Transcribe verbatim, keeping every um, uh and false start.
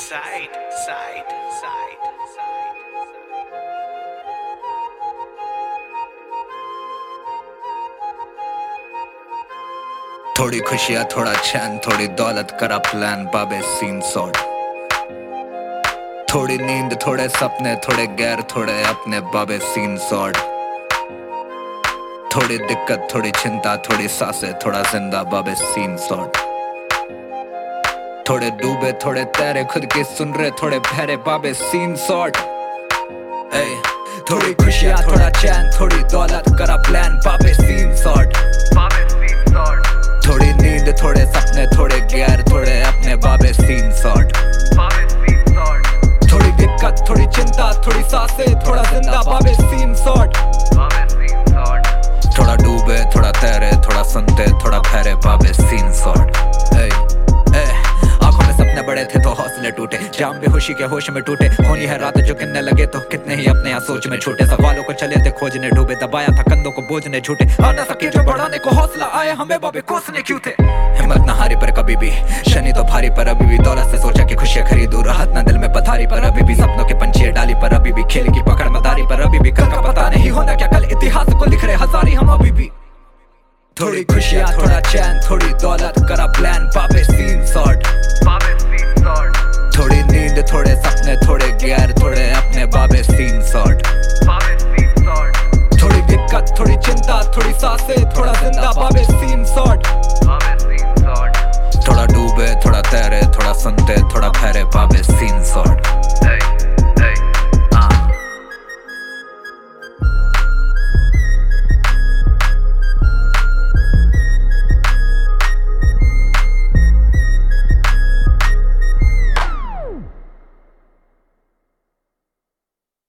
side, side, side, side. थोड़ी खुशियाँ थोड़ा चैन थोड़ी दौलत करा प्लान बाबे सीन सॉर्ट। थोड़ी नींद थोड़े सपने थोड़े गैर थोड़े अपने बाबे सीन सॉर्ट। थोड़ी दिक्कत थोड़ी चिंता थोड़ी सांसें थोड़ा जिंदा बाबे सीन सॉर्ट। थोड़े डूबे थोड़े तैरे खुद की सुन रहे थोड़े बहरे बाबे सीन सॉर्ट। थोड़ी खुशियाँ थोड़ा चैन थोड़ी दौलत करा प्लान बाबे सीन सॉर्ट। थोड़ी नींद थोड़े सपने थोड़े गैर थोड़े अपने बाबे सीन सॉर्ट। थोड़ी दिक्कत थोड़ी चिंता थोड़ी सांसें थोड़ा जिंदा बाबे सीन सॉर्ट। थोड़ा डूबे थोड़ा तैरे थोड़ा सुनते थोड़ा ठहरे बाबे सीन सॉर्ट। आंखों में सपने बड़े थे तो हौसले टूटे जाम बेहोशी के होश में टूटे। होनी है रात जो गिनने लगे तो कितने ही अपने यहाँ सोच में छूटे। सवालों को चले थे खोजने डूबे दबाया था कंधों को बोझने झूठे। आ ना सके जो बढ़ाने को हौसला आए हमें बाबे कोसने क्यों थे। हिम्मत ना हारी पर कभी भी शनि तो भारी पर अभी भी दौलत से सोचा कि खुशियां खरीदूं राहत ना दिल में पथारी पर अभी भी सपनों के पंछी डाली पर अभी भी खेल की पकड़ मदारी पर अभी भी कल का पता नहीं होना क्या कल इतिहास को लिख रहे हजारी हम अभी भी। थोड़ी खुशियाँ थोड़ा चैन थोड़ी दौलत करा प्लान बाबे सीन सॉर्ट। थोड़ी नींद थोड़े सपने थोड़े गैर थोड़े अपने बाबे सीन सॉर्ट। थोड़ी दिक्कत थोड़ी चिंता थोड़ी सांसें थोड़ा जिंदा बाबे सीन सॉर्ट। थोड़ा डूबे थोड़ा तैरे थोड़ा सुनते थोड़ा ठहरे बाबे सीन सॉर्ट।